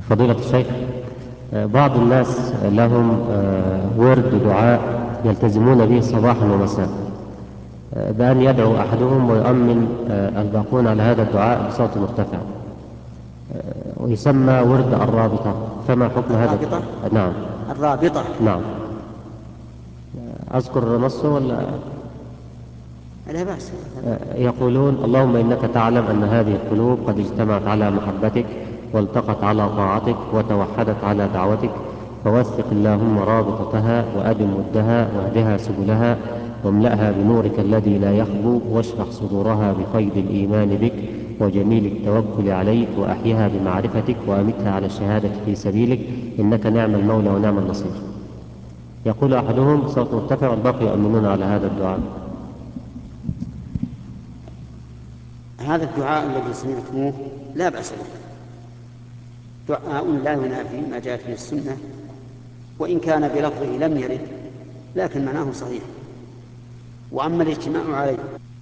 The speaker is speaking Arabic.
فضيلة الشيخ، بعض الناس لهم ورد دعاء يلتزمون به صباحا ومساء، بأن يدعو أحدهم ويؤمن الباقون على هذا الدعاء بصوت مرتفع، ويسمى ورد الرابطة، فما حكم هذا؟ الرابطة؟ نعم. الرابطة. نعم. أذكر نصه ولا؟ لا بأس. يقولون: اللهم إنك تعلم أن هذه القلوب قد اجتمعت على محبتك والتقت على طاعتك وتوحدت على دعوتك، فوثق اللهم رابطتها وأدم ودها واهدها سبلها واملأها بنورك الذي لا يخبو، واشرح صدورها بقيد الإيمان بك وجميل التوكل عليك، وأحيها بمعرفتك وأمتها على الشهادة في سبيلك، إنك نعم المولى ونعم النصير. يقول أحدهم بصوت مرتفع والباقي يؤمنون على هذا الدعاء. هذا الدعاء الذي سمعتموه لا بأس به، دعاء لا ينافي ما جاءت به السنة، وإن كان بلفظه لم يرد لكن معناه صحيح. وأما الاجتماع عليه